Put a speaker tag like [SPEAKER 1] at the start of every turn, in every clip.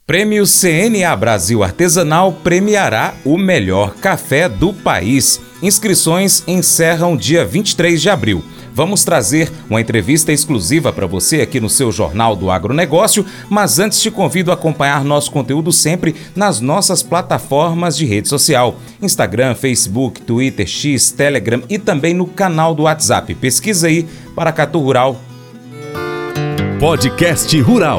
[SPEAKER 1] Prêmio CNA Brasil Artesanal premiará o melhor café do país. Inscrições encerram dia 23 de abril. Vamos trazer uma entrevista exclusiva para você aqui no seu Jornal do Agronegócio, mas antes te convido a acompanhar nosso conteúdo sempre nas nossas plataformas de rede social: Instagram, Facebook, Twitter, X, Telegram e também no canal do WhatsApp. Pesquisa aí Paracatu Rural.
[SPEAKER 2] Podcast Rural.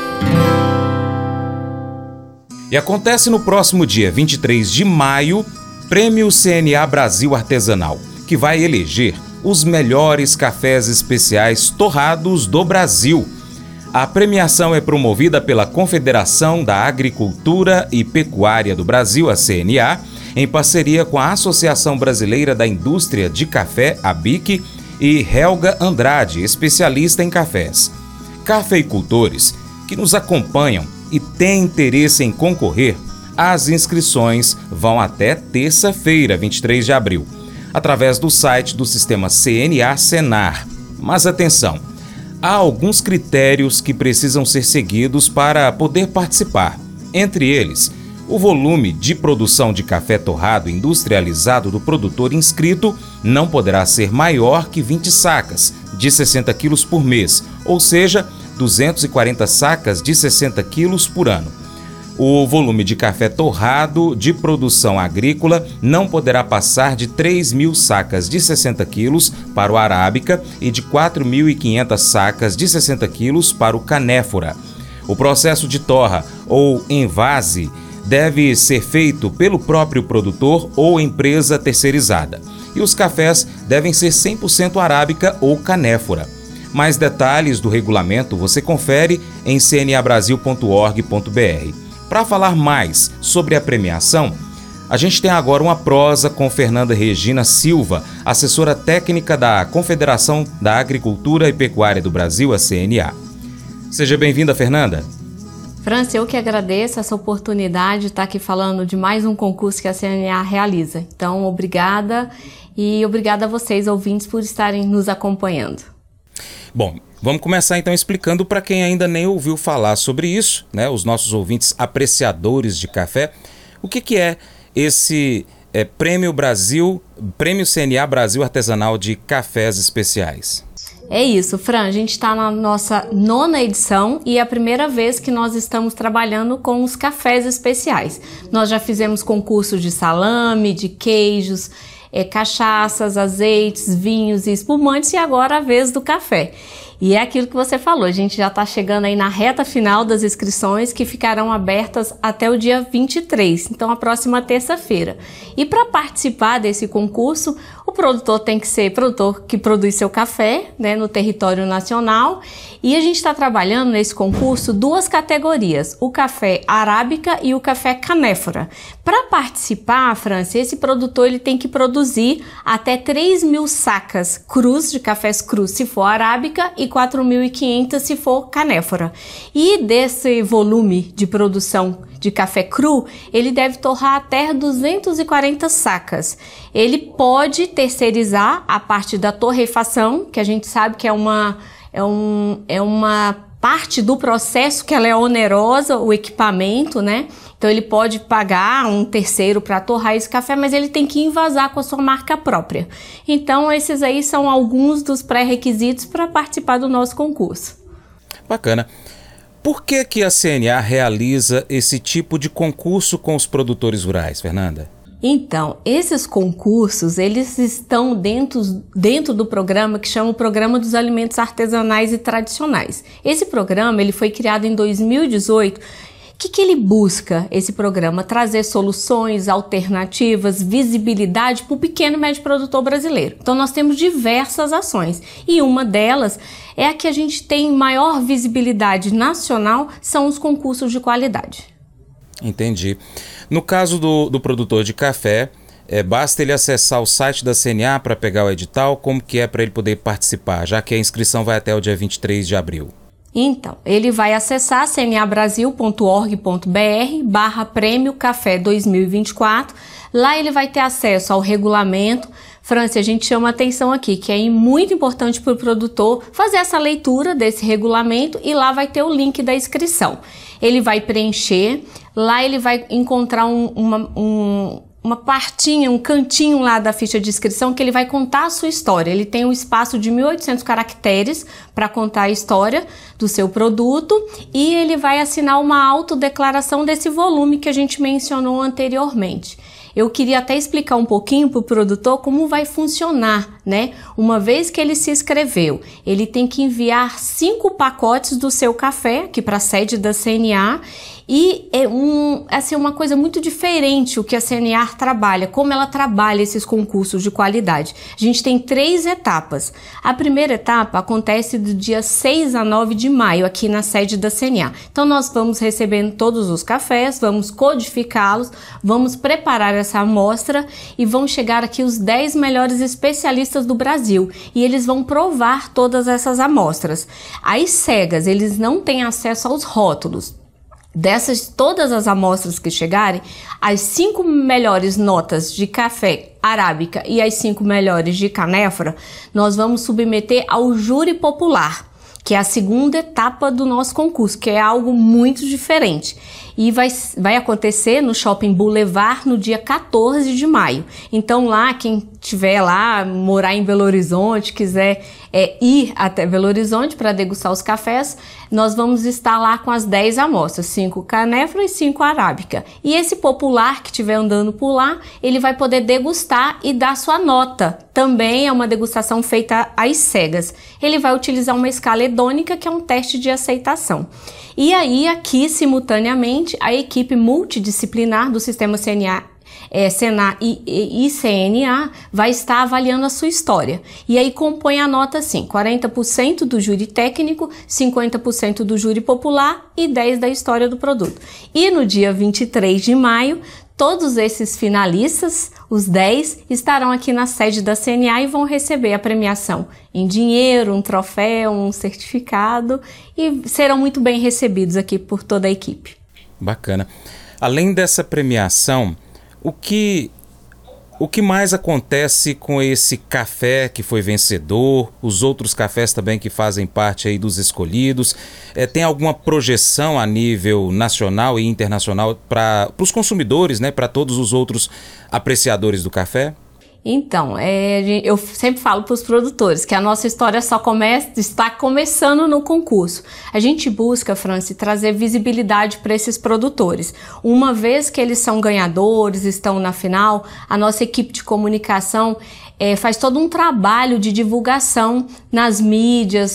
[SPEAKER 1] E acontece no próximo dia 23 de maio, Prêmio CNA Brasil Artesanal, que vai eleger os melhores cafés especiais torrados do Brasil. A premiação é promovida pela Confederação da Agricultura e Pecuária do Brasil, a CNA, em parceria com a Associação Brasileira da Indústria de Café, ABIC, e Helga Andrade, especialista em cafés. Cafeicultores que nos acompanham e têm interesse em concorrer, as inscrições vão até terça-feira, 23 de abril, através do site do sistema CNA Senar. Mas atenção, há alguns critérios que precisam ser seguidos para poder participar. Entre eles, o volume de produção de café torrado industrializado do produtor inscrito não poderá ser maior que 20 sacas de 60 quilos por mês, ou seja, 240 sacas de 60 quilos por ano. O volume de café torrado de produção agrícola não poderá passar de 3.000 sacas de 60 quilos para o arábica e de 4.500 sacas de 60 quilos para o canéfora. O processo de torra ou envase deve ser feito pelo próprio produtor ou empresa terceirizada. E os cafés devem ser 100% arábica ou canéfora. Mais detalhes do regulamento você confere em cnabrasil.org.br. Para falar mais sobre a premiação, a gente tem agora uma prosa com Fernanda Regina Silva, assessora técnica da Confederação da Agricultura e Pecuária do Brasil, a CNA. Seja bem-vinda, Fernanda.
[SPEAKER 3] França, eu que agradeço essa oportunidade de estar aqui falando de mais um concurso que a CNA realiza. Então, obrigada e obrigada a vocês, ouvintes, por estarem nos acompanhando.
[SPEAKER 1] Bom, vamos começar então explicando para quem ainda nem ouviu falar sobre isso, né? Os nossos ouvintes apreciadores de café, o que é esse Prêmio CNA Brasil Artesanal de Cafés Especiais?
[SPEAKER 3] É isso, Fran, a gente está na nossa 9ª edição e é a primeira vez que nós estamos trabalhando com os cafés especiais. Nós já fizemos concursos de salame, de queijos, cachaças, azeites, vinhos e espumantes, e agora a vez do café. E é aquilo que você falou, a gente já está chegando aí na reta final das inscrições, que ficarão abertas até o dia 23, então a próxima terça-feira. E para participar desse concurso, o produtor tem que ser produtor que produz seu café, né, no território nacional. E a gente está trabalhando nesse concurso 2 categorias, o café arábica e o café canéfora. Para participar, França, esse produtor ele tem que produzir até 3.000 sacas crus de cafés crus se for arábica e 4.500 se for canéfora. E desse volume de produção de café cru, ele deve torrar até 240 sacas. Ele pode terceirizar a parte da torrefação, que a gente sabe que é uma parte do processo que ela é onerosa, o equipamento, né? Então ele pode pagar um terceiro para torrar esse café, mas ele tem que envasar com a sua marca própria. Então esses aí são alguns dos pré-requisitos para participar do nosso concurso.
[SPEAKER 1] Bacana. Por que a CNA realiza esse tipo de concurso com os produtores rurais, Fernanda?
[SPEAKER 3] Então, esses concursos, eles estão dentro do programa que chama o Programa dos Alimentos Artesanais e Tradicionais. Esse programa ele foi criado em 2018. O que ele busca, esse programa? Trazer soluções, alternativas, visibilidade para o pequeno e médio produtor brasileiro. Então nós temos diversas ações e uma delas é a que a gente tem maior visibilidade nacional, são os concursos de qualidade.
[SPEAKER 1] Entendi. No caso do produtor de café, basta ele acessar o site da CNA para pegar o edital? Como que é para ele poder participar, já que a inscrição vai até o dia 23 de abril?
[SPEAKER 3] Então, ele vai acessar cnabrasil.org.br/Prêmio Café 2024. Lá ele vai ter acesso ao regulamento, Franci, a gente chama atenção aqui que é muito importante para o produtor fazer essa leitura desse regulamento e lá vai ter o link da inscrição. Ele vai preencher, lá ele vai encontrar uma partinha, um cantinho lá da ficha de inscrição que ele vai contar a sua história. Ele tem um espaço de 1.800 caracteres para contar a história do seu produto e ele vai assinar uma autodeclaração desse volume que a gente mencionou anteriormente. Eu queria até explicar um pouquinho para o produtor como vai funcionar, né? Uma vez que ele se inscreveu, ele tem que enviar 5 pacotes do seu café aqui para a sede da CNA e é uma coisa muito diferente o que a CNA trabalha, como ela trabalha esses concursos de qualidade. A gente tem 3 etapas. A primeira etapa acontece do dia 6 a 9 de maio aqui na sede da CNA. Então nós vamos recebendo todos os cafés, vamos codificá-los, vamos preparar essa amostra e vão chegar aqui os 10 melhores especialistas do Brasil e eles vão provar todas essas amostras. As cegas, eles não têm acesso aos rótulos. Dessas todas as amostras que chegarem, as 5 melhores notas de café arábica e as 5 melhores de canéfora, nós vamos submeter ao júri popular, que é a segunda etapa do nosso concurso, que é algo muito diferente. E vai acontecer no Shopping Boulevard no dia 14 de maio. Então lá, quem estiver lá, morar em Belo Horizonte, quiser ir até Belo Horizonte para degustar os cafés, nós vamos estar lá com as 10 amostras, 5 canéfora e 5 arábica. E esse popular que estiver andando por lá, ele vai poder degustar e dar sua nota. Também é uma degustação feita às cegas. Ele vai utilizar uma escala hedônica, que é um teste de aceitação. E aí, aqui, simultaneamente, a equipe multidisciplinar do Sistema Senar e CNA vai estar avaliando a sua história. E aí compõe a nota assim, 40% do júri técnico, 50% do júri popular e 10% da história do produto. E no dia 23 de maio, todos esses finalistas, os 10, estarão aqui na sede da CNA e vão receber a premiação em dinheiro, um troféu, um certificado e serão muito bem recebidos aqui por toda a equipe.
[SPEAKER 1] Bacana. Além dessa premiação, o que mais acontece com esse café que foi vencedor, os outros cafés também que fazem parte aí dos escolhidos? Tem alguma projeção a nível nacional e internacional para os consumidores, né, para todos os outros apreciadores do café?
[SPEAKER 3] Então, eu sempre falo para os produtores que a nossa história está começando no concurso. A gente busca, Franci, trazer visibilidade para esses produtores. Uma vez que eles são ganhadores, estão na final, a nossa equipe de comunicação faz todo um trabalho de divulgação nas mídias,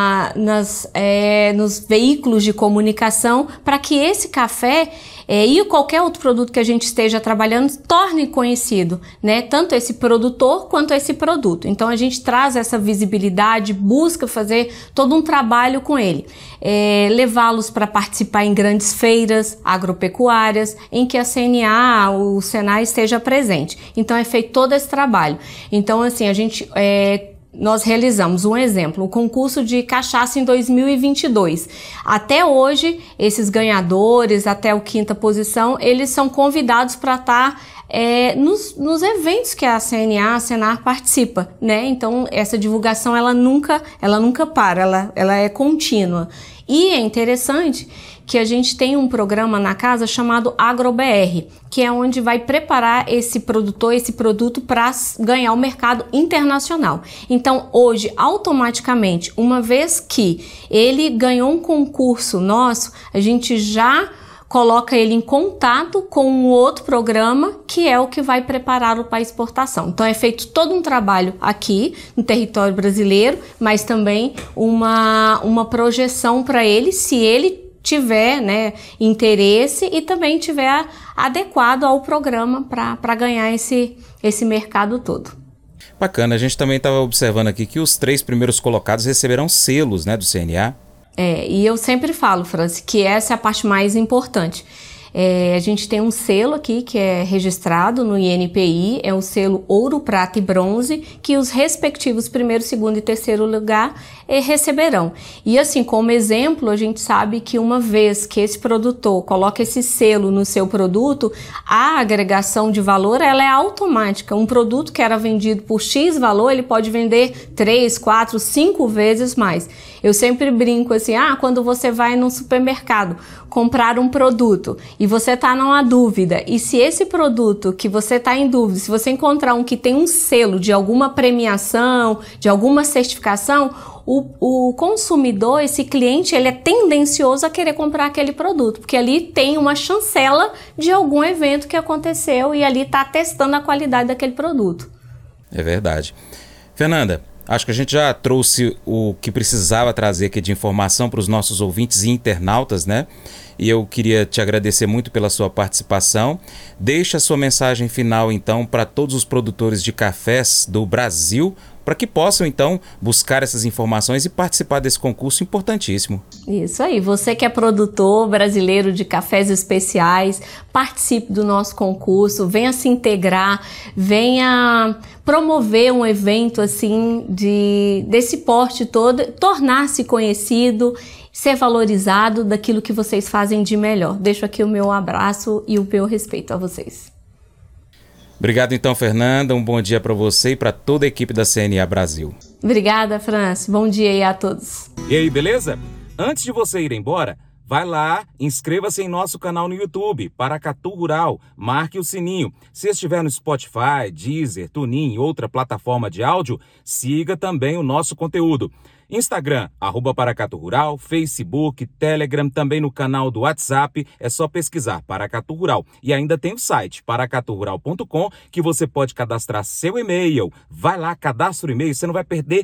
[SPEAKER 3] nos veículos de comunicação, para que esse café e qualquer outro produto que a gente esteja trabalhando torne conhecido, né? Tanto esse produtor quanto esse produto. Então a gente traz essa visibilidade, busca fazer todo um trabalho com ele, levá-los para participar em grandes feiras agropecuárias em que a CNA, o Senai esteja presente. Então é feito todo esse trabalho. Então assim, nós realizamos um exemplo, o concurso de cachaça em 2022. Até hoje, esses ganhadores, até o 5ª posição, eles são convidados para estar nos eventos que a CNA, a Senar participa, né? Então, essa divulgação, ela nunca para, ela é contínua. E é interessante que a gente tem um programa na casa chamado AgroBR, que é onde vai preparar esse produto para ganhar o mercado internacional. Então, hoje, automaticamente, uma vez que ele ganhou um concurso nosso, a gente já coloca ele em contato com um outro programa que é o que vai prepará-lo para exportação. Então é feito todo um trabalho aqui no território brasileiro, mas também uma projeção para ele, se ele tiver, né, interesse e também tiver adequado ao programa para ganhar esse mercado todo.
[SPEAKER 1] Bacana, a gente também estava observando aqui que os 3 primeiros colocados receberão selos, né, do CNA.
[SPEAKER 3] E eu sempre falo, Franci, que essa é a parte mais importante. A gente tem um selo aqui que é registrado no INPI, é o selo ouro, prata e bronze, que os respectivos primeiro, segundo e terceiro lugar receberão. E assim, como exemplo, a gente sabe que uma vez que esse produtor coloca esse selo no seu produto, a agregação de valor ela é automática. Um produto que era vendido por X valor, ele pode vender 3, 4, 5 vezes mais. Eu sempre brinco assim, quando você vai no supermercado comprar um produto e você está numa dúvida, e se esse produto que você está em dúvida, se você encontrar um que tem um selo de alguma premiação, de alguma certificação, o consumidor, esse cliente, ele é tendencioso a querer comprar aquele produto, porque ali tem uma chancela de algum evento que aconteceu e ali está testando a qualidade daquele produto.
[SPEAKER 1] É verdade. Fernanda, acho que a gente já trouxe o que precisava trazer aqui de informação para os nossos ouvintes e internautas, né? E eu queria te agradecer muito pela sua participação. Deixa a sua mensagem final, então, para todos os produtores de cafés do Brasil, para que possam, então, buscar essas informações e participar desse concurso importantíssimo.
[SPEAKER 3] Isso aí. Você que é produtor brasileiro de cafés especiais, participe do nosso concurso, venha se integrar, venha promover um evento assim desse porte todo, tornar-se conhecido, ser valorizado daquilo que vocês fazem de melhor. Deixo aqui o meu abraço e o meu respeito a vocês.
[SPEAKER 1] Obrigado então, Fernanda. Um bom dia para você e para toda a equipe da CNA Brasil.
[SPEAKER 3] Obrigada, Franci. Bom dia aí a todos.
[SPEAKER 1] E aí, beleza? Antes de você ir embora, vai lá, inscreva-se em nosso canal no YouTube, Paracatu Rural, marque o sininho. Se estiver no Spotify, Deezer, TuneIn e outra plataforma de áudio, siga também o nosso conteúdo. Instagram, @Paracatu Rural, Facebook, Telegram, também no canal do WhatsApp, é só pesquisar Paracatu Rural. E ainda tem o site paracaturural.com, que você pode cadastrar seu e-mail. Vai lá, cadastra o e-mail, você não vai perder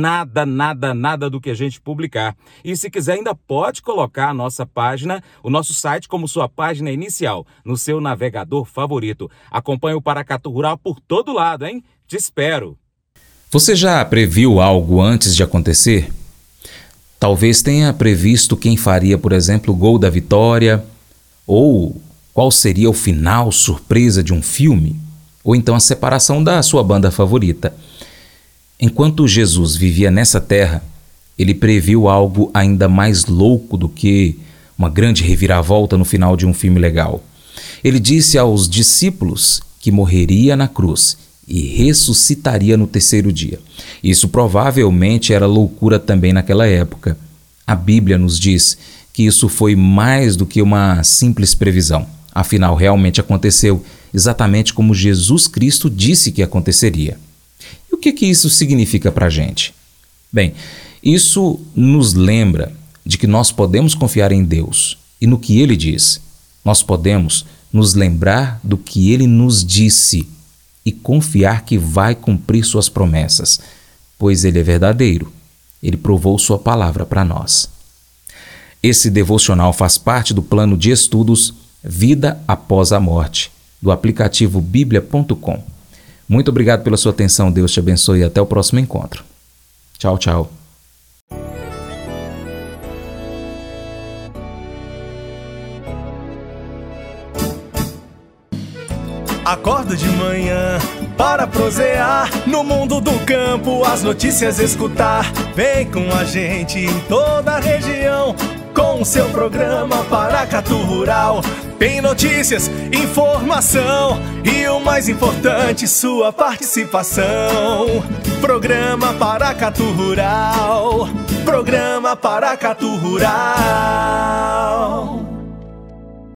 [SPEAKER 1] nada do que a gente publicar. E se quiser, ainda pode colocar a nossa página, o nosso site como sua página inicial, no seu navegador favorito. Acompanhe o Paracatu Rural por todo lado, hein? Te espero! Você já previu algo antes de acontecer? Talvez tenha previsto quem faria, por exemplo, o gol da vitória, ou qual seria o final surpresa de um filme, ou então a separação da sua banda favorita. Enquanto Jesus vivia nessa terra, ele previu algo ainda mais louco do que uma grande reviravolta no final de um filme legal. Ele disse aos discípulos que morreria na cruz e ressuscitaria no terceiro dia. Isso provavelmente era loucura também naquela época. A Bíblia nos diz que isso foi mais do que uma simples previsão. Afinal, realmente aconteceu exatamente como Jesus Cristo disse que aconteceria. E o que isso significa para a gente? Bem, isso nos lembra de que nós podemos confiar em Deus e no que Ele diz. Nós podemos nos lembrar do que Ele nos disse e confiar que vai cumprir suas promessas, pois Ele é verdadeiro. Ele provou sua palavra para nós. Esse devocional faz parte do plano de estudos Vida Após a Morte, do aplicativo biblia.com. Muito obrigado pela sua atenção, Deus te abençoe e até o próximo encontro. Tchau, tchau.
[SPEAKER 2] Acordo de manhã para prosear no mundo do campo, as notícias escutar. Vem com a gente em toda a região com o seu programa Paracatu Rural. Tem notícias, informação e o mais importante, sua participação. Programa Paracatu Rural. Programa Paracatu Rural.